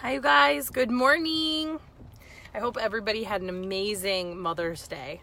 Hi, you guys. Good morning. I hope everybody had an amazing Mother's Day.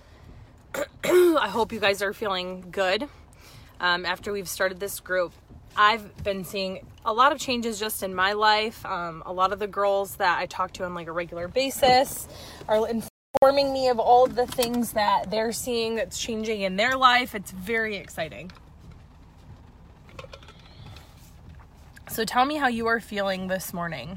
I hope you guys are feeling good. After we've started this group, I've been seeing a lot of changes just in my life. A lot of the girls that I talk to on like a regular basis are informing me of all of the things that they're seeing that's changing in their life. It's very exciting. So tell me how you are feeling this morning.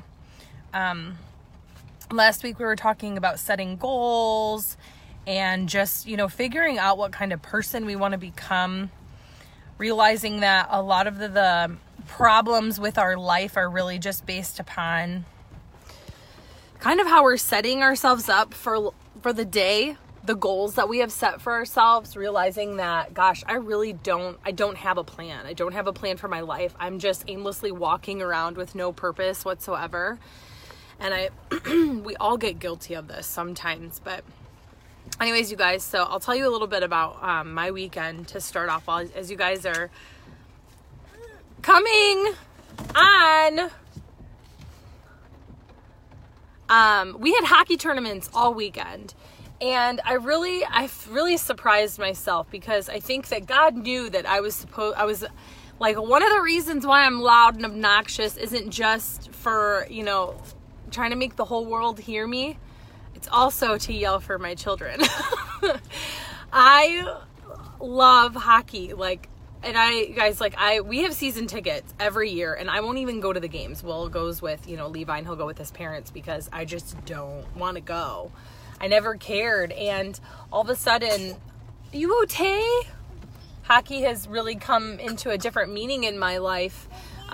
Last week we were talking about setting goals and just, figuring out what kind of person we want to become, realizing that a lot of the problems with our life are really just based upon kind of how we're setting ourselves up for the day, the goals that we have set for ourselves, realizing that, gosh, I don't have a plan. I don't have a plan for my life. I'm just aimlessly walking around with no purpose whatsoever. And we all get guilty of this sometimes, but anyways, you guys, so I'll tell you a little bit about my weekend to start off as you guys are coming on. We had hockey tournaments all weekend, and I really surprised myself because I think that God knew that I was like, one of the reasons why I'm loud and obnoxious isn't just for, trying to make the whole world hear me. It's also to yell for my children. I love hockey. We have season tickets every year, and I won't even go to the games. Will goes with, Levi, and he'll go with his parents because I just don't want to go. I never cared. And all of a sudden, you okay? Hockey has really come into a different meaning in my life.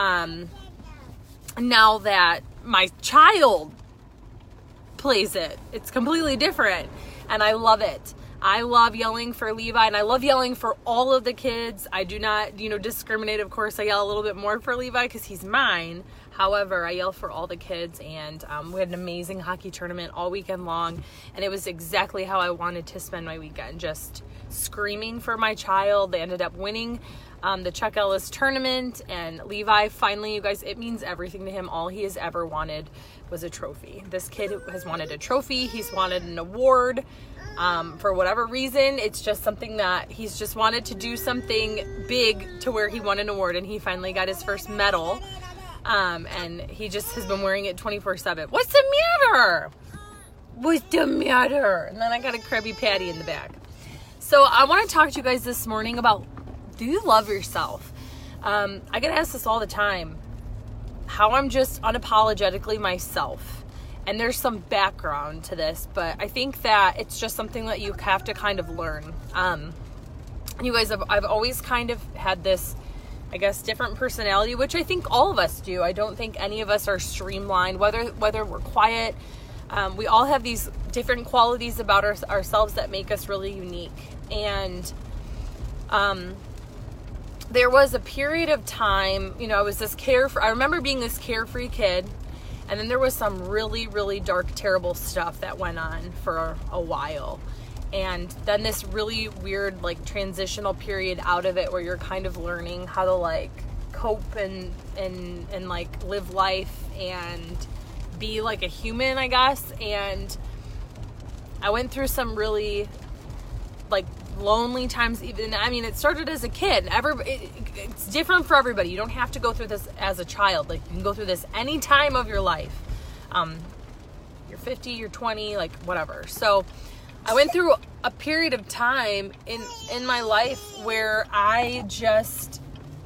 Now that my child plays it, it's completely different, and I love it. I love yelling for Levi, and I love yelling for all of the kids. I do not, discriminate. Of course, I yell a little bit more for Levi because he's mine. However, I yell for all the kids, and we had an amazing hockey tournament all weekend long, and it was exactly how I wanted to spend my weekend, just screaming for my child. They ended up winning the Chuck Ellis tournament, and Levi finally, you guys, it means everything to him. All he has ever wanted was a trophy. This kid has wanted a trophy. He's wanted an award. For whatever reason, it's just something that he's just wanted to do something big to where he won an award, and he finally got his first medal. And he just has been wearing it 24/7. What's the matter? What's the matter? And then I got a Krabby Patty in the back. So I want to talk to you guys this morning about, do you love yourself? I get asked this all the time, how I'm just unapologetically myself. And there's some background to this, but I think that it's just something that you have to kind of learn. You guys, I've always kind of had this, I guess, different personality, which I think all of us do. I don't think any of us are streamlined, whether we're quiet. We all have these different qualities about ourselves that make us really unique. And there was a period of time, I was I remember being this carefree kid, and then there was some really, really dark, terrible stuff that went on for a while. And then this really weird, transitional period out of it where you're kind of learning how to, cope and live life and be like a human, I guess. And I went through some really, lonely times. It started as a kid. It's different for everybody. You don't have to go through this as a child. You can go through this any time of your life. You're 50, you're 20, whatever. So I went through a period of time in my life where I just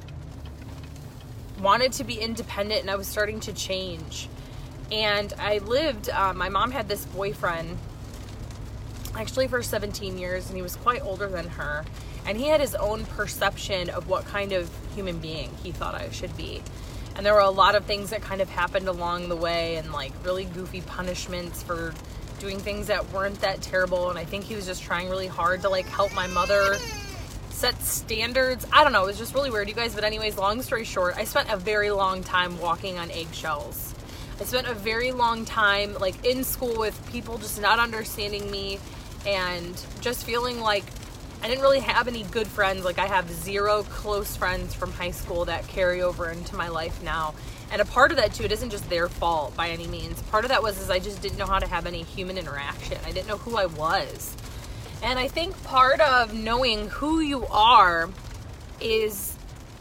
wanted to be independent, and I was starting to change. And I lived, my mom had this boyfriend actually for 17 years, and he was quite older than her. And he had his own perception of what kind of human being he thought I should be. And there were a lot of things that kind of happened along the way, and really goofy punishments for doing things that weren't that terrible. And I think he was just trying really hard to help my mother set standards. I don't know. It was just really weird, you guys. But anyways, long story short, I spent a very long time walking on eggshells. I spent a very long time in school with people just not understanding me, and just feeling like I didn't really have any good friends. I have zero close friends from high school that carry over into my life now. And a part of that too, it isn't just their fault by any means. Part of that is I just didn't know how to have any human interaction. I didn't know who I was. And I think part of knowing who you are is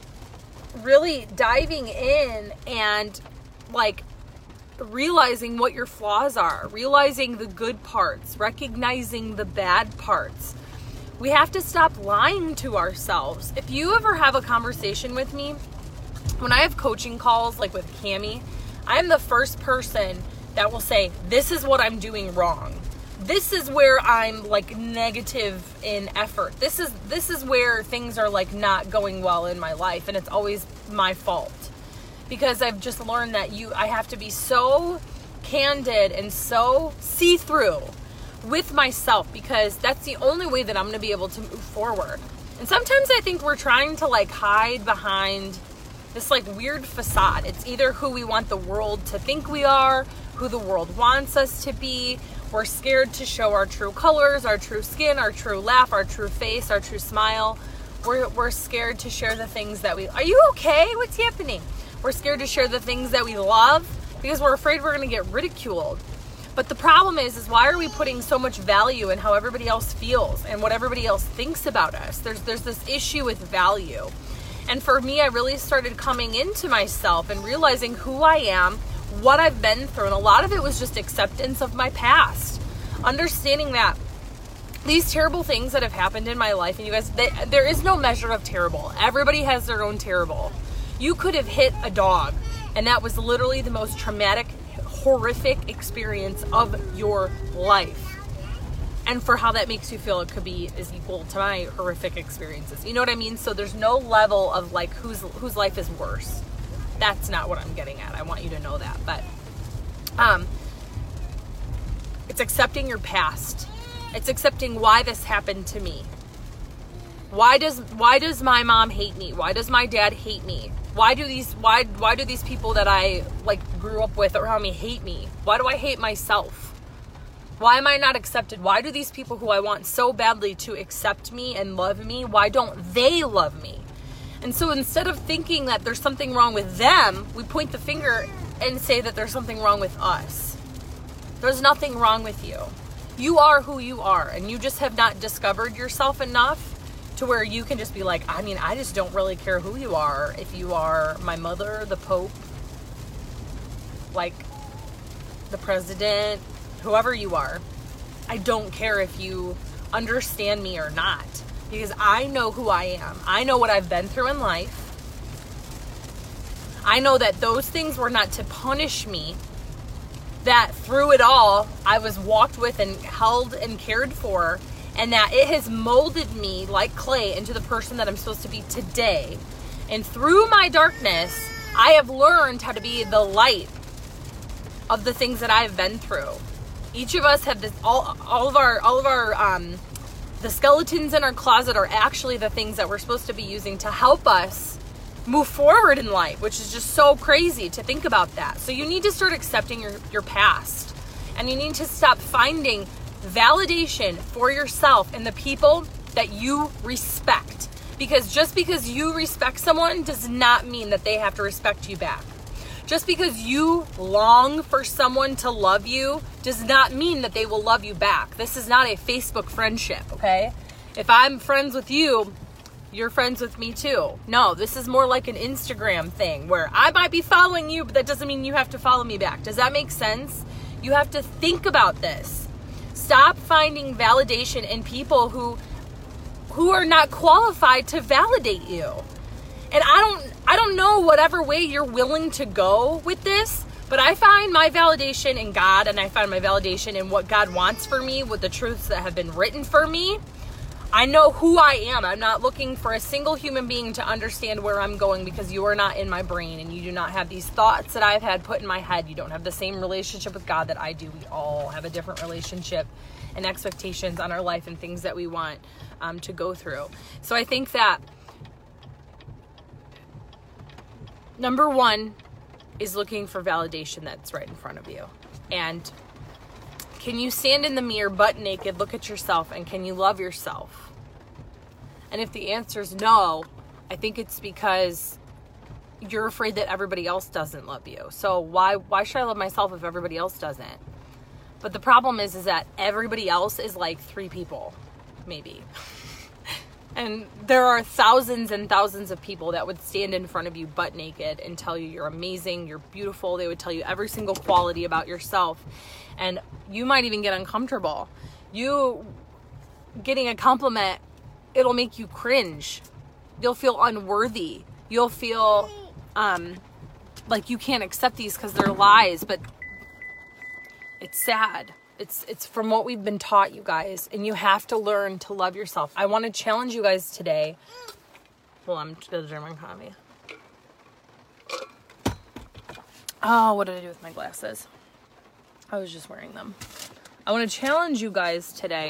really diving in and like realizing what your flaws are, realizing the good parts, recognizing the bad parts. We have to stop lying to ourselves. If you ever have a conversation with me, when I have coaching calls, like with Cami, I am the first person that will say, this is what I'm doing wrong. This is where I'm like negative in effort. This is where things are like not going well in my life, and it's always my fault. Because I've just learned that I have to be so candid and so see-through with myself, because that's the only way that I'm going to be able to move forward. And sometimes I think we're trying to like hide behind this like weird facade. It's either who we want the world to think we are, who the world wants us to be. We're scared to show our true colors, our true skin, our true laugh, our true face, our true smile. We're scared to share the things that are you okay? What's happening? We're scared to share the things that we love because we're afraid we're going to get ridiculed. But the problem is why are we putting so much value in how everybody else feels and what everybody else thinks about us? There's this issue with value. And for me, I really started coming into myself and realizing who I am, what I've been through. And a lot of it was just acceptance of my past. Understanding that these terrible things that have happened in my life, and you guys, there is no measure of terrible. Everybody has their own terrible. You could have hit a dog, and that was literally the most traumatic, horrific experience of your life. And for how that makes you feel, it could be is equal to my horrific experiences. You know what I mean? So there's no level of like whose life is worse. That's not what I'm getting at. I want you to know that. But it's accepting your past. It's accepting why this happened to me. Why does my mom hate me? Why does my dad hate me? Why do these people that I like grew up with around me hate me? Why do I hate myself? Why am I not accepted? Why do these people who I want so badly to accept me and love me, why don't they love me? And so instead of thinking that there's something wrong with them, we point the finger and say that there's something wrong with us. There's nothing wrong with you. You are who you are, and you just have not discovered yourself enough to where you can just be like, I mean, I just don't really care who you are. If you are my mother, the Pope, like the president, whoever you are, I don't care if you understand me or not, because I know who I am. I know what I've been through in life. I know that those things were not to punish me, that through it all, I was walked with and held and cared for, and that it has molded me like clay into the person that I'm supposed to be today. And through my darkness, I have learned how to be the light of the things that I've been through. Each of us have this, all of our the skeletons in our closet are actually the things that we're supposed to be using to help us move forward in life, which is just so crazy to think about that. So you need to start accepting your past, and you need to stop finding validation for yourself in the people that you respect. Because just because you respect someone does not mean that they have to respect you back. Just because you long for someone to love you does not mean that they will love you back. This is not a Facebook friendship, okay? If I'm friends with you, you're friends with me too. No, this is more like an Instagram thing where I might be following you, but that doesn't mean you have to follow me back. Does that make sense? You have to think about this. Stop finding validation in people who are not qualified to validate you. And I don't know whatever way you're willing to go with this, but I find my validation in God, and I find my validation in what God wants for me, with the truths that have been written for me. I know who I am. I'm not looking for a single human being to understand where I'm going, because you are not in my brain, and you do not have these thoughts that I've had put in my head. You don't have the same relationship with God that I do. We all have a different relationship and expectations on our life and things that we want to go through. So I think that number one is looking for validation that's right in front of you. And can you stand in the mirror butt naked, look at yourself, and can you love yourself? And if the answer is no, I think it's because you're afraid that everybody else doesn't love you. So why should I love myself if everybody else doesn't? But the problem is that everybody else is like 3 people, maybe. And there are thousands and thousands of people that would stand in front of you butt naked and tell you you're amazing, you're beautiful. They would tell you every single quality about yourself. And you might even get uncomfortable. You getting a compliment, it'll make you cringe. You'll feel unworthy. You'll feel like you can't accept these because they're lies, but it's sad. It's from what we've been taught, you guys, and you have to learn to love yourself. I want to challenge you guys today. Well, I'm just gonna drink my coffee. Oh, what did I do with my glasses? I was just wearing them. I want to challenge you guys today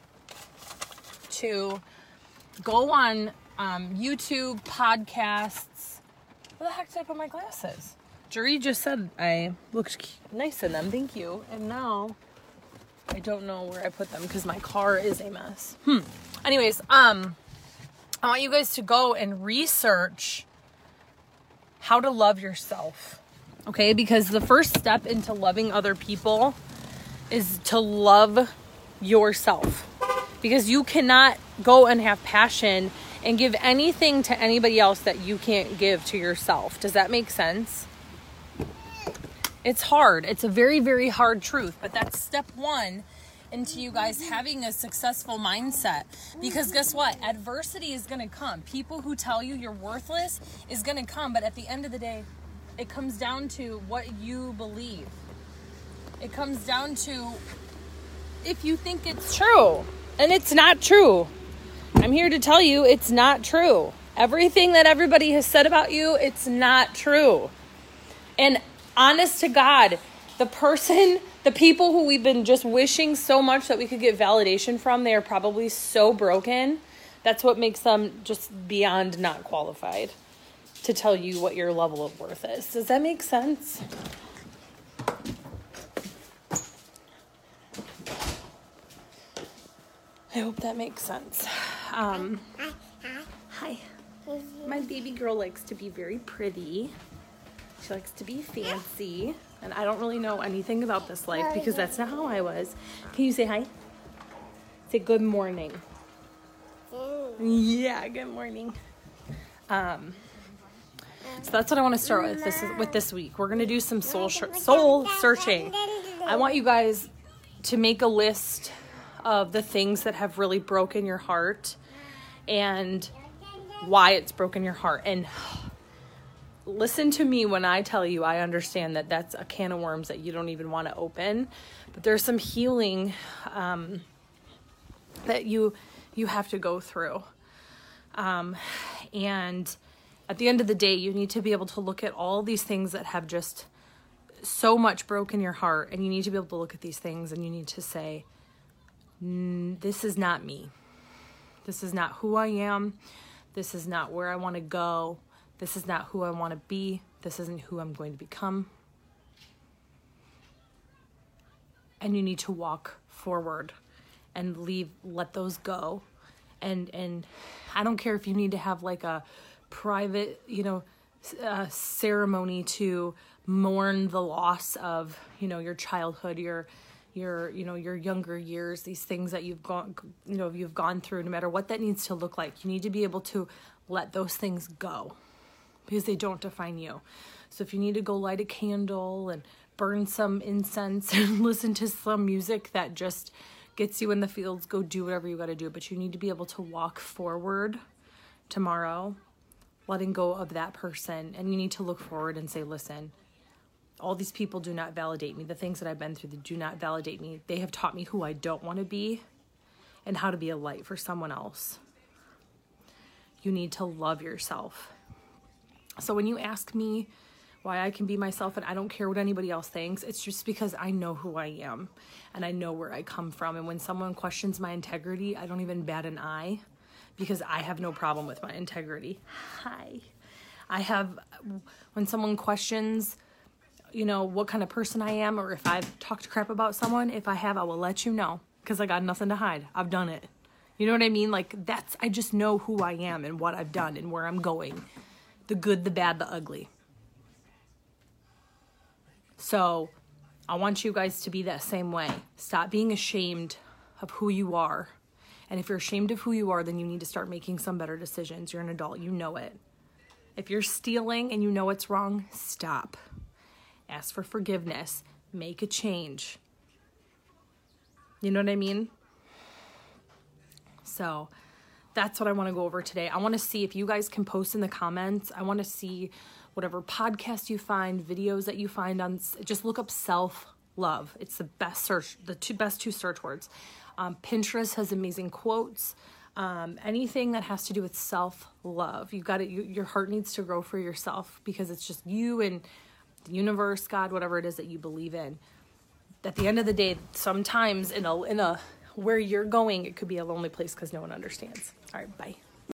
to go on YouTube, podcasts. Where the heck did I put my glasses? Jerry just said I looked nice in them. Thank you. And now I don't know where I put them because my car is a mess. Anyways, I want you guys to go and research how to love yourself. Okay? Because the first step into loving other people is to love yourself. Because you cannot go and have passion and give anything to anybody else that you can't give to yourself. Does that make sense? It's hard. It's a very, very hard truth. But that's step 1 into you guys having a successful mindset. Because guess what? Adversity is going to come. People who tell you you're worthless is going to come. But at the end of the day, it comes down to what you believe. It comes down to if you think it's true. And it's not true. I'm here to tell you it's not true. Everything that everybody has said about you, it's not true. And honest to God, the people who we've been just wishing so much that we could get validation from, they are probably so broken. That's what makes them just beyond not qualified to tell you what your level of worth is. Does that make sense? I hope that makes sense. Hi. My baby girl likes to be very pretty. She likes to be fancy. And I don't really know anything about this life because that's not how I was. Can you say hi? Say good morning. Yeah, good morning. So that's what I want to start with this week. We're going to do some soul searching. I want you guys to make a list of the things that have really broken your heart and why it's broken your heart. And listen to me when I tell you, I understand that that's a can of worms that you don't even want to open, but there's some healing that you have to go through. And at the end of the day, you need to be able to look at all these things that have just so much broken your heart, and you need to be able to look at these things and you need to say, this is not me. This is not who I am. This is not where I want to go. This is not who I want to be. This isn't who I'm going to become. And you need to walk forward and let those go. And I don't care if you need to have like a private, ceremony to mourn the loss of, your childhood, your younger years, these things that you've gone through. No matter what that needs to look like, you need to be able to let those things go because they don't define you. So if you need to go light a candle and burn some incense and listen to some music that just gets you in the fields, go do whatever you got to do. But you need to be able to walk forward tomorrow, letting go of that person. And you need to look forward and say, listen, all these people do not validate me. The things that I've been through, they do not validate me. They have taught me who I don't want to be and how to be a light for someone else. You need to love yourself. So when you ask me why I can be myself and I don't care what anybody else thinks, it's just because I know who I am and I know where I come from. And when someone questions my integrity, I don't even bat an eye because I have no problem with my integrity. When someone questions what kind of person I am, or if I've talked crap about someone, if I have, I will let you know because I got nothing to hide. I've done it. You know what I mean? Like I just know who I am and what I've done and where I'm going. the good, the bad, the ugly. So I want you guys to be that same way. Stop being ashamed of who you are. And if you're ashamed of who you are, then you need to start making some better decisions. You're an adult, you know it. If you're stealing and you know it's wrong, stop. Ask for forgiveness. Make a change. You know what I mean? So that's what I want to go over today. I want to see if you guys can post in the comments. I want to see whatever podcast you find, videos that you find on, just look up self-love. It's the best search, best two search words. Pinterest has amazing quotes. Anything that has to do with self-love. You've got to, your heart needs to grow for yourself, because it's just you and the universe, God, whatever it is that you believe in. At the end of the day, sometimes in a where you're going, it could be a lonely place because no one understands. All right, bye.